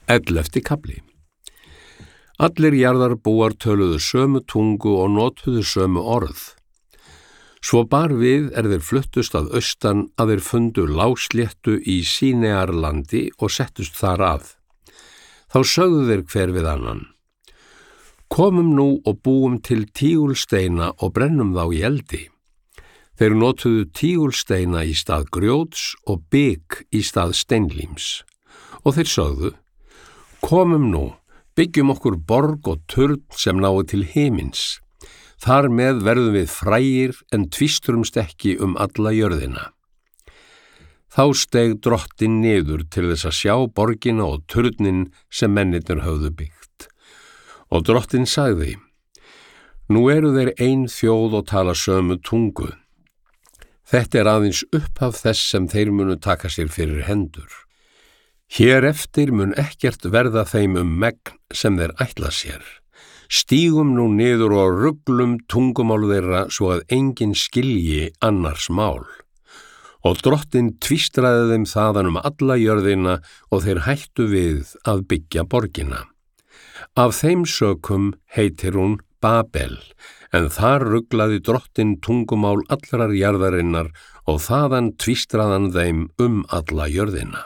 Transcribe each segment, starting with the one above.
11. kafli. Allir jarðarbúar töluðu sömu tungu og notuðu sömu orð. Svo bar við þeir fluttust að austan að þeir fundu lágsléttu í Sínearlandi og settust þar að. Þá sögðu þeir hver við annan: Komum nú og búum til tígulsteina og brennum þá í eldi. Þeir notuðu tígulsteina í stað grjóts og bik í stað steinlíms. Og þeir sögðu: Komum nú, byggjum okkur borg og turn sem nái til himins. Þar með verðum við frægir en tvístrumst ekki alla jörðina. Þá steig drottinn niður til þess að sjá borgina og turnin sem mennirnir höfðu byggt. Og drottinn sagði: Nú eru þeir ein þjóð og tala sömu tungu. Þetta aðeins upphaf þess sem þeir munu taka sér fyrir hendur. Hér eftir mun ekkert verða þeim megn sem þeir ætla sér. Stígum nú niður og ruglum tungumál þeirra svo að enginn skilji annars mál. Og drottinn tvístraði þeim þaðan alla jörðina og þeir hættu við að byggja borgina. Af þeim sökum heitir hún Babel, en þar ruglaði drottinn tungumál allrar jarðarinnar og þaðan tvístraðan þeim alla jörðina.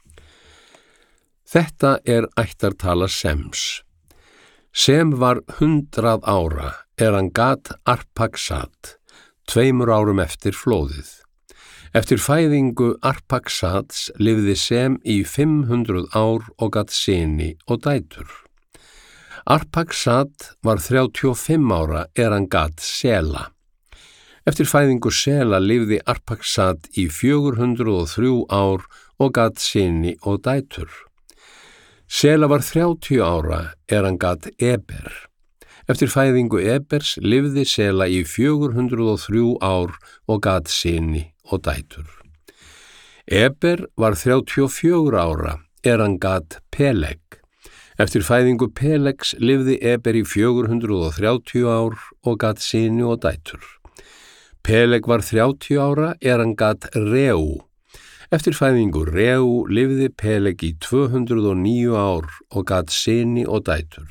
Þetta ættartala Sems. Sem var 100 ára hann gat Arpaksad, 2 árum eftir flóðið. Eftir fæðingu Arpaksats lifði Sem í 500 ár og gat syni og dætur. Arpaksad var 35 ára hann gat Sela. Eftir fæðingu Sela lifði Arpaksad í 403 ár og gat syni og dætur. Sela var 30 ára hann gat Eber. Eftir fæðingu Ebers lifði Sela í 403 ár og gat syni og dætur. Eber var 34 ára hann gat Peleg. Eftir fæðingu Pelegs lifði Eber í 430 ár og gat syni og dætur. Peleg var 30 ára hann gat Reu. Eftir fæðingu Reu lifði Peleg í 209 ár og gat syni og dætur.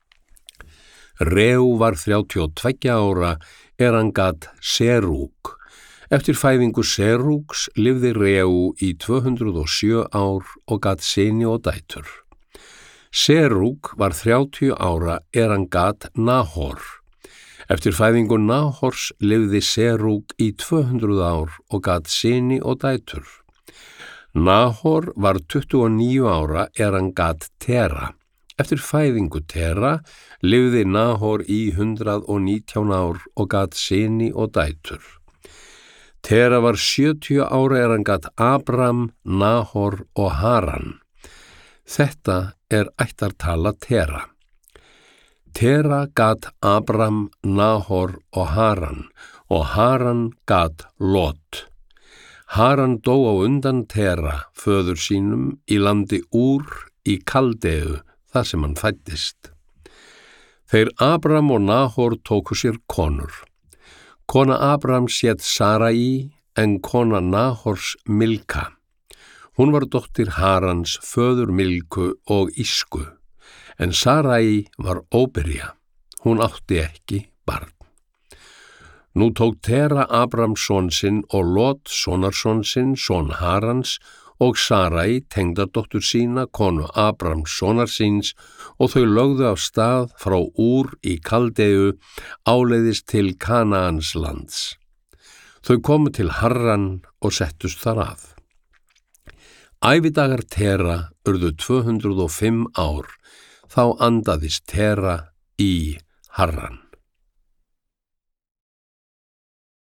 Reu var 32 ára hann gat Serúg. Eftir fæðingu Serúgs lifði Reu í 207 ár og gat syni og dætur. Serúg var 30 ára hann gat Nahor. Eftir fæðingu Nahors lifði Serúg í 200 ár og gat syni og dætur. Nahor var 29 ára hann gat Tera. Eftir fæðingu Tera lifði Nahor í 119 ár og gat syni og dætur. Tera var 70 ára hann gat Abram, Nahor og Haran. Þetta ættartala Tera. Tera gat Abram, Nahor og Haran gat Lot. Haran dó á undan Tera, föður sínum, í landi Úr í Kaldeu, þar sem hann fæddist. Þeir Abram og Nahor tóku sér konur. Kona Abrams hét Sarai, en kona Nahors Milka. Hún var dóttir Harans, föður Milku og Ísku, en Sarai var óbyrja. Hún átti ekki barn. Nú tók Tera Abrams son sinn og Lot sonarson sinn, son Harans, og Sarai tengdadóttur sína, konu Abrams sonar síns, og þau lögðu af stað frá Úr í Kaldeu áleiðis til Kanaans lands. Þau komu til Harran og settust þar að. Ævidagar Tera urðu 205 ár, þá andaðist Tera í Harran.